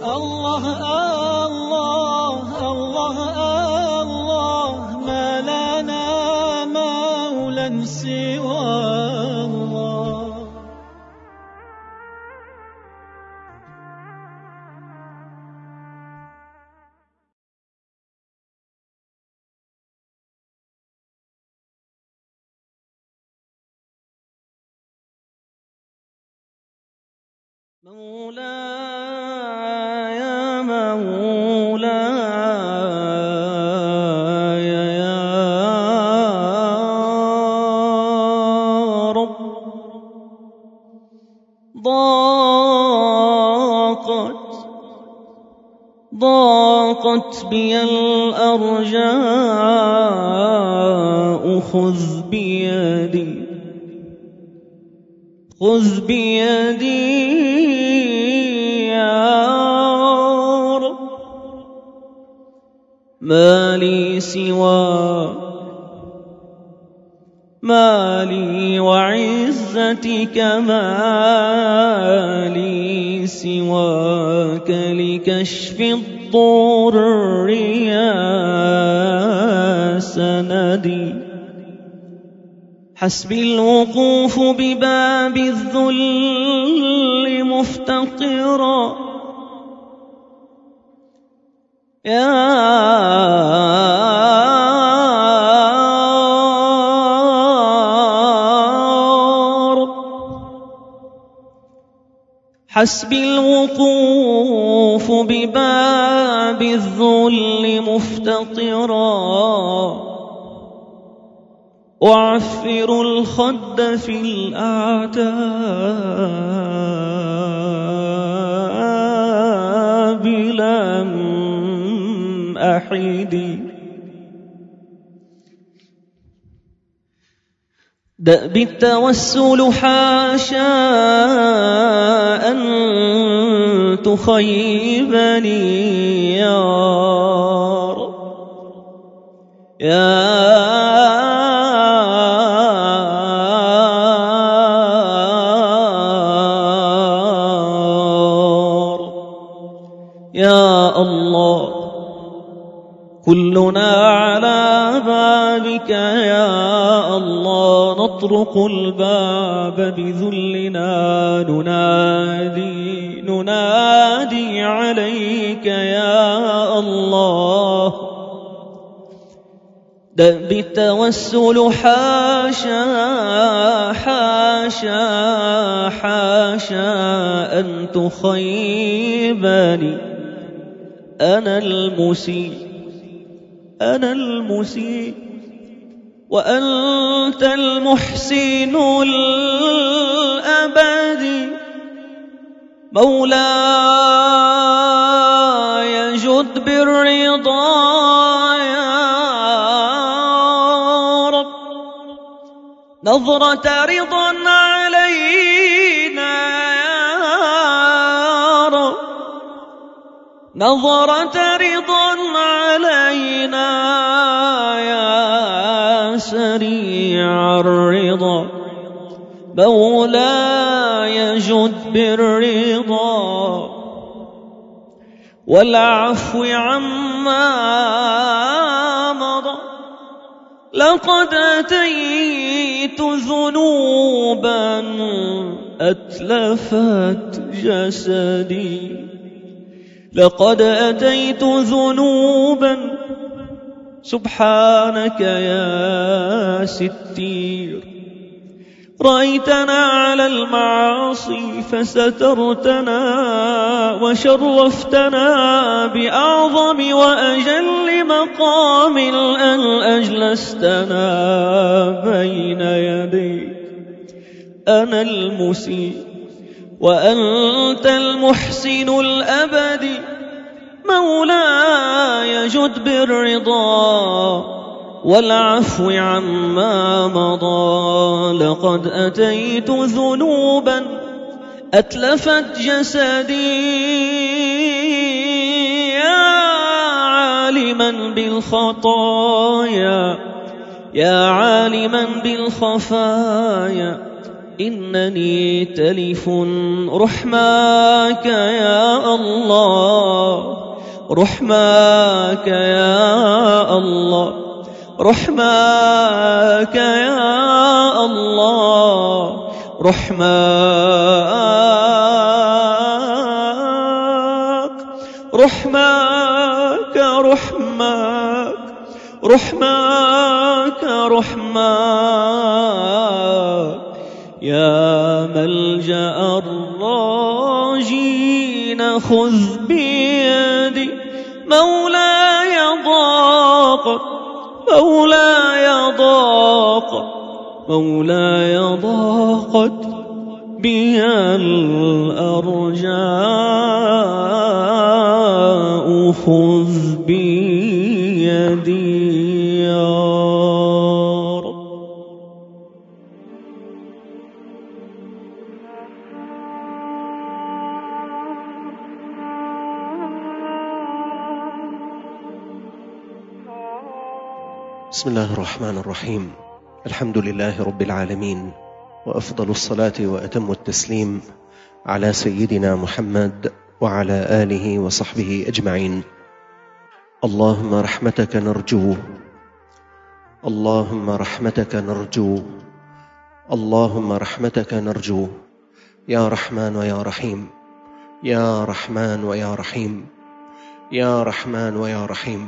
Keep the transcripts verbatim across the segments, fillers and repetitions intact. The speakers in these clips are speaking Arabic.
الله الله الله الله ما لنا مولى سوى الله. مولاي مولاي يا رب ضاقت ضاقت بي الأرجاء خذ بيدي خذ بيدي ما لي سوى ما لي وعزتك ما لي سواك لكشف الضر يا سندي. حسبي الوقوف بباب الذل مفتقرا يا رب. حسبي الوقوف بباب الذل مفتقرا وأعفر الخد في الأعتاب لم أحيدي. دأب التوسل حاشا أن تخيبني يا رب يا يا الله. كلنا على بابك يا الله نطرق الباب بذلنا ننادي ننادي عليك يا الله. دأب التوسل حاشا حاشا حاشا أن تخيبني. أنا المسيء أنا المسيء وأنت المحسن الأبدي. مولاي جد بالرضا يا رب. نظرة رضا علينا يا رب نظرة رضا علينا يا سريع الرضا. مولاي جد بالرضا والعفو عما مضى. لقد أتيت ذنوبا أتلفت جسدي. لقد أتيت ذنوبا سبحانك يا ستير. رأيتنا على المعاصي فسترتنا وشرفتنا بأعظم وأجل مقام أن أجلستنا بين يديك. أنا المسيء وأنت المحسن الأبدي. مولاي جد بالرضا والعفو عما مضى. لقد أتيت ذنوبا أتلفت جسدي يا عالما بالخطايا يا عالما بالخفايا. إنني تلف رحماك يا الله رحماك يا الله، رحماك يا الله، رحماك رحماك رحماك رحماك رحماك يا ملجأ الراجين خذ بيدي مولاي ضاقت مولاي ضاقت مولاي ضاقت بي الأرجاء خذ بيدي يا رب. بسم الله الرحمن الرحيم. الحمد لله رب العالمين، وأفضل الصلاة وأتم التسليم على سيدنا محمد وعلى آله وصحبه أجمعين. اللهم رحمتك نرجو، اللهم رحمتك نرجو، اللهم رحمتك نرجو يا رحمن ويا رحيم، يا رحمن ويا رحيم، يا رحمن ويا رحيم.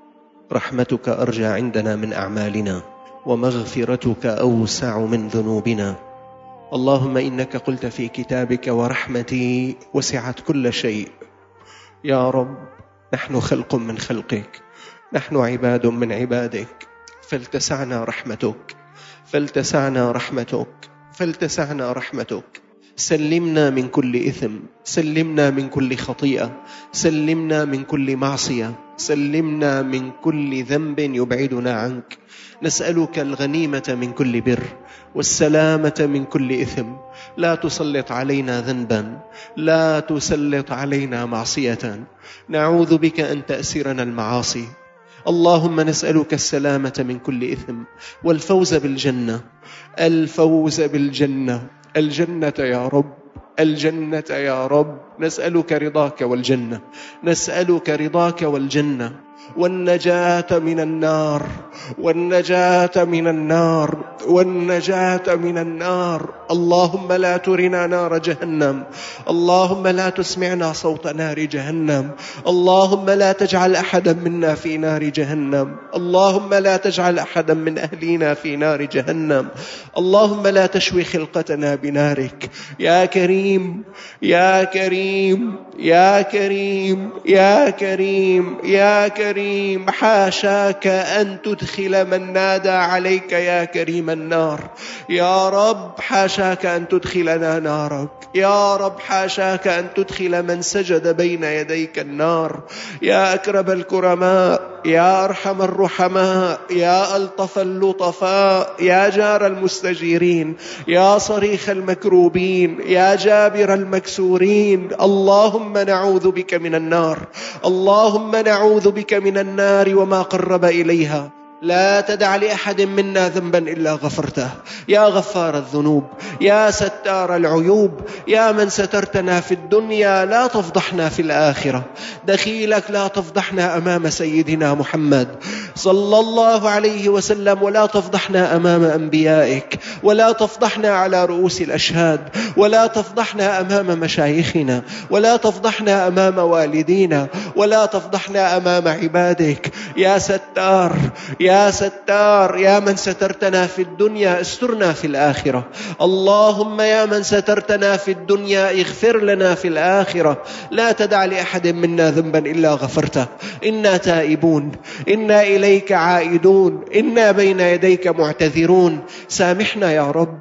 رحمتك أرجى عندنا من أعمالنا، ومغفرتك أوسع من ذنوبنا. اللهم إنك قلت في كتابك ورحمتي وسعت كل شيء. يا رب نحن خلق من خلقك، نحن عباد من عبادك، فلتسعنا رحمتك، فلتسعنا رحمتك، فلتسعنا رحمتك. سلمنا من كل إثم، سلمنا من كل خطيئة، سلمنا من كل معصية، سلمنا من كل ذنب يبعدنا عنك. نسألك الغنيمة من كل بر، والسلامة من كل إثم. لا تسلط علينا ذنبا، لا تسلط علينا معصية. نعوذ بك أن تأسرنا المعاصي. اللهم نسألك السلامة من كل إثم، والفوز بالجنة، الفوز بالجنة، الجنة يا رب، الجنة يا رب. نسألك رضاك والجنة، نسألك رضاك والجنة، والنجاة من النار، والنجاة من النار، والنجاة من النار. اللهم لا ترنا نار جهنم، اللهم لا تسمعنا صوت نار جهنم، اللهم لا تجعل أحدا منا في نار جهنم، اللهم لا تجعل أحدا من أهلنا في نار جهنم، اللهم لا تشوي خلقتنا بنارك. يا كريم يا كريم يا كريم يا كريم يا كريم، حاشاك أن تدخل من نادى عليك يا كريم النار. يا رب حاشاك أن تدخلنا نارك، يا رب حاشاك أن تدخل من سجد بين يديك النار. يا أكرم الكرماء، يا أرحم الرحماء، يا ألطف اللطفاء، يا جار المستجيرين، يا صريخ المكروبين، يا جابر المكسورين. اللهم نعوذ بك من النار، اللهم نعوذ بك من النار وما قرب إليها. لا تدع لأحد منا ذنبا إلا غفرته. يا غفار الذنوب، يا ستار العيوب، يا من سترتنا في الدنيا لا تفضحنا في الآخرة. دخيلك لا تفضحنا أمام سيدنا محمد صلى الله عليه وسلم، ولا تفضحنا أمام أنبيائك، ولا تفضحنا على رؤوس الأشهاد، ولا تفضحنا أمام مشايخنا، ولا تفضحنا أمام والدينا، ولا تفضحنا أمام عبادك. يا ستار يا ستار، يا من سترتنا في الدنيا استرنا في الآخرة. اللهم يا من سترتنا في الدنيا اغفر لنا في الآخرة. لا تدع لأحد منا ذنبا إلا غفرته. إنا تائبون، إنا إليك عائدون، إنا بين يديك معتذرون. سامحنا يا رب،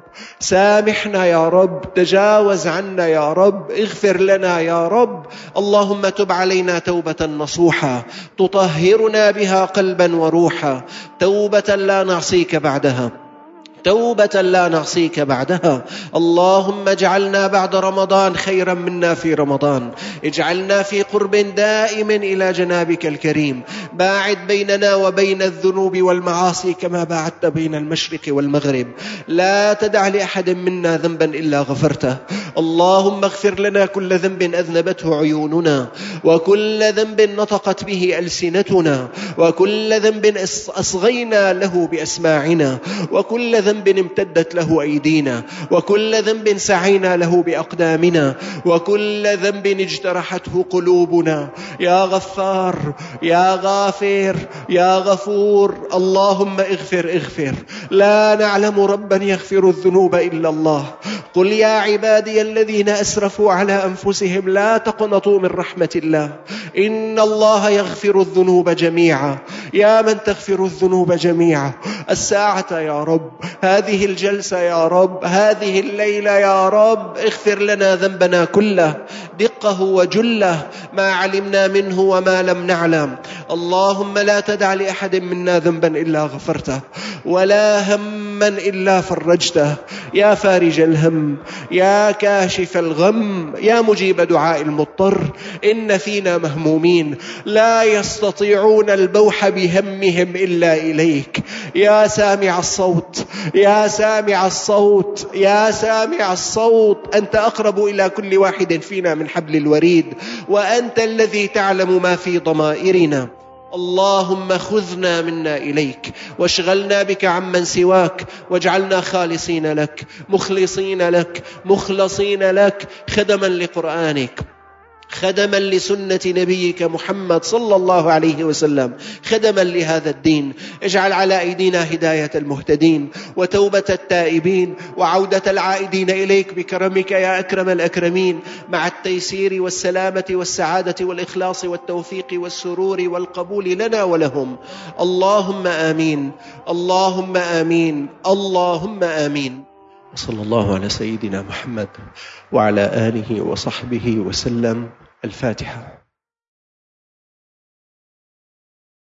سامحنا يا رب، تجاوز عنا يا رب، اغفر لنا يا رب. اللهم تب علينا توبة نصوحة تطهرنا بها قلبا وروحا، توبة لا نعصيك بعدها، توبة لا نعصيك بعدها. اللهم اجعلنا بعد رمضان خيرا منا في رمضان، اجعلنا في قرب دائم إلى جنابك الكريم، باعد بيننا وبين الذنوب والمعاصي كما باعدت بين المشرق والمغرب. لا تدع لأحد منا ذنبا إلا غفرته. اللهم اغفر لنا كل ذنب أذنبته عيوننا، وكل ذنب نطقت به ألسنتنا، وكل ذنب أصغينا له بأسماعنا، وكل ذنب امتدت له أيدينا، وكل ذنب سعينا له بأقدامنا، وكل ذنب اجترحته قلوبنا. يا غفار يا غافر يا غفور، اللهم اغفر اغفر. لا نعلم ربا يغفر الذنوب إلا الله. قل يا عبادي الذين أسرفوا على أنفسهم لا تقنطوا من رحمة الله، إن الله يغفر الذنوب جميعا. يا من تغفر الذنوب جميعا، الساعة يا رب، هذه الجلسة يا رب، هذه الليلة يا رب، اغفر لنا ذنبنا كله، دقه وجله، ما علمنا منه وما لم نعلم. اللهم لا تدع لأحد منا ذنبا إلا غفرته، ولا هما إلا فرجته. يا فارج الهم، يا كاشف الغم، يا مجيب دعاء المضطر، إن فينا مهمومين لا يستطيعون البوح بهمهم إلا إليك. يا سامع الصوت يا سامع الصوت يا سامع الصوت، أنت أقرب إلى كل واحد فينا من حبل الوريد، وأنت الذي تعلم ما في ضمائرنا. اللهم خذنا منا إليك، واشغلنا بك عمن سواك، واجعلنا خالصين لك، مخلصين لك، مخلصين لك، خدما لقرآنك، خدما لسنة نبيك محمد صلى الله عليه وسلم، خدما لهذا الدين. اجعل على أيدينا هداية المهتدين، وتوبة التائبين، وعودة العائدين إليك بكرمك يا أكرم الأكرمين، مع التيسير والسلامة والسعادة والإخلاص والتوفيق والسرور والقبول لنا ولهم. اللهم آمين، اللهم آمين، اللهم آمين. صلى الله على سيدنا محمد وعلى آله وصحبه وسلم. الفاتحة.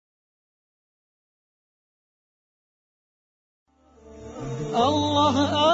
الله